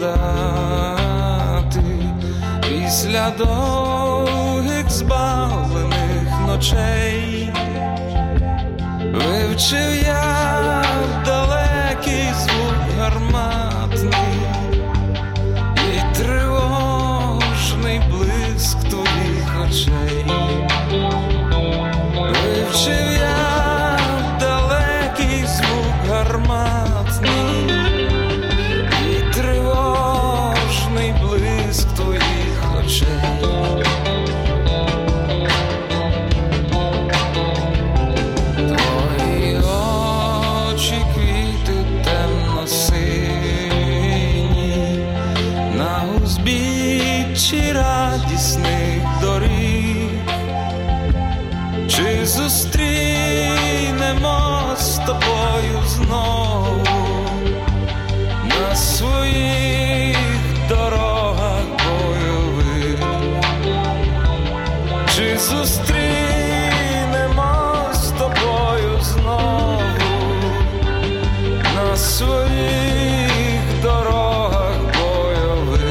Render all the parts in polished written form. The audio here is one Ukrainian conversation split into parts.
згадати після довгих збавлених ночей. Вивчив я далекий звук гарматний і тривожний блиск твоїх очей. Вивчив я далекий звук гарматний і тривожний блиск твоїх очей. Твої очі квіти темно-сині на узбіччі радісних доріг. Чи зустрінемо з тобою знову на своїх дорогах бойових? Чи зустрінемо з тобою знову на своїх дорогах бойових?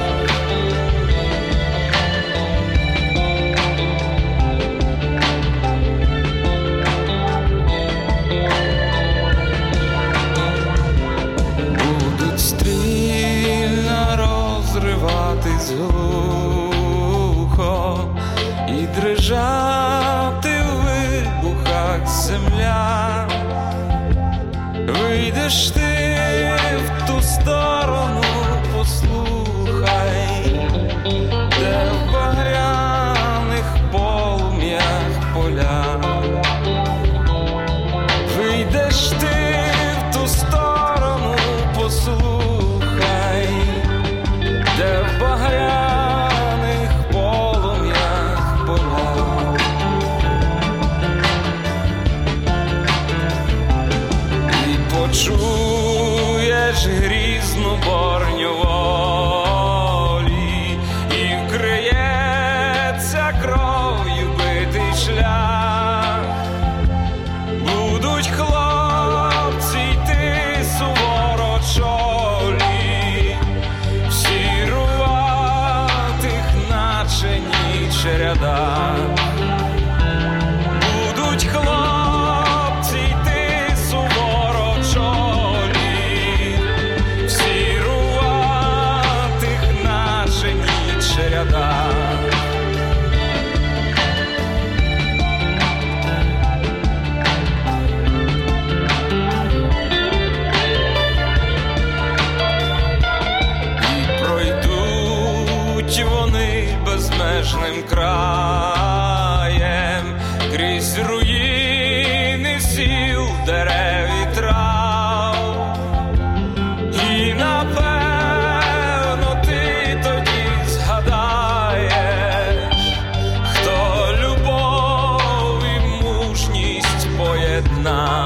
Будуть стрільно розриватись глухо і дрижати в вибухах земля. Вийдеш ти в ту сторону, послухай, де в багряних полум'ях поля. Вийдеш ти в ту сторону, послухай, де в багряних полум'ях поля. І почуєш грізну борню волі, і вкриється кров'ю битий шлях. Будуть хлопці йти суворо чолі, всі руватих, наче ніч ряда. Будуть хлопці йти суворо чолі, всі руватих, наче ніч ряда. І пройдуть вони безмежним краєм крізь руїни сіл, дерев і трав. І напевно ти тоді згадаєш, хто любов і мужність поєднав.